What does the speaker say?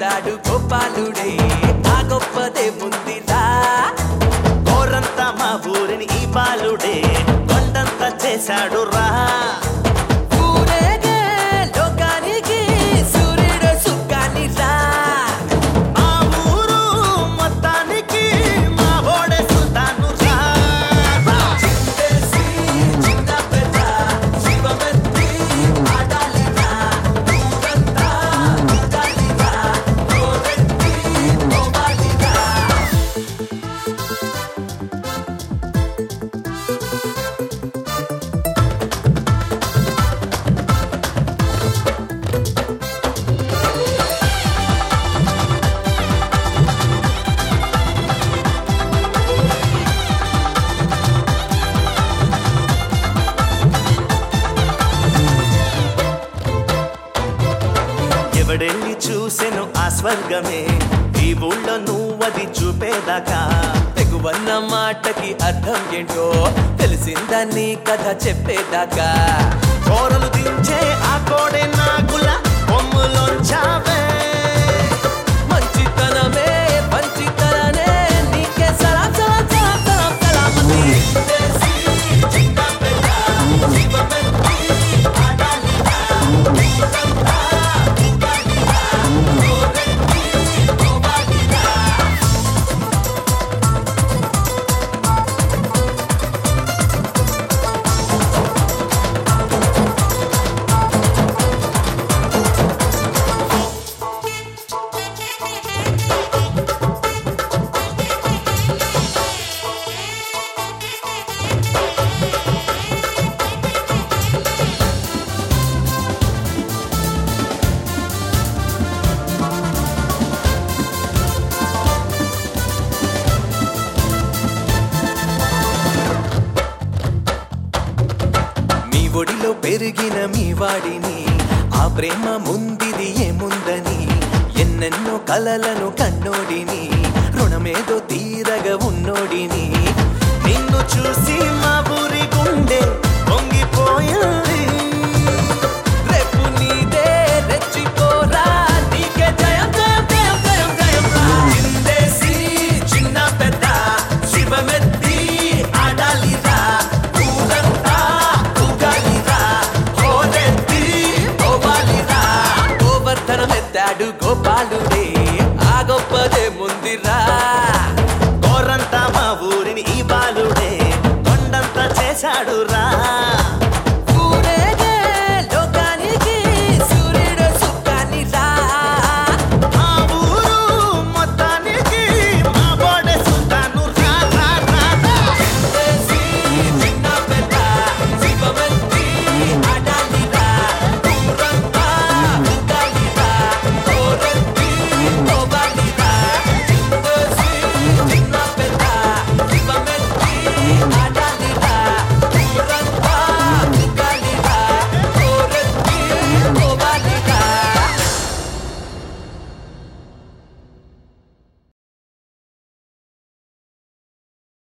చేశాడు గోపాలుడే ఆ గొప్పదే ముందిరా కోరంతా మా ఊరిని ఈ బాలుడే కొండంతా చేశాడు రా ఊరేగే లోకానికి సూర్యుడు సుఖానిరా మా ఊరు మొత్తానికి మా ఓడే సుల్తాను రా చిందేసి చిన్న పెద్ద శివమెత్తి ఆడాలిరా ఊరంతా ఊగాలిరా గోరెత్తి పోవాలిరా ఎవడెళ్ళి చూసెను ఆ స్వర్గమే ఈ ఊళ్ళో నువ్వది చూపేదాకా తెగువన్న మాటకి అర్థం ఏంటో తెలిసిందని కథ చెప్పేదాకా కోరలు దించే ఆ కోడే నాగుల కొమ్ములోంచావే మంచితనమే పంచితననే నీకే సలాం సలాం సలాం సలాం సలామతి చిందేసి చిన్న పెద్ద శివమెత్తి ఆడాలిరా ఊరంతా ఊగాలిరా గోరెత్తి పోవాలిరా మీ ఒడిలో పెరిగిన మీ వాడిని ఆ ప్రేమ ముందిది ఏముందని ఎన్నెన్నో కలలను కన్నోడిని రుణమేదో తీరగా ఉన్నోడిని నిన్ను చూసి మా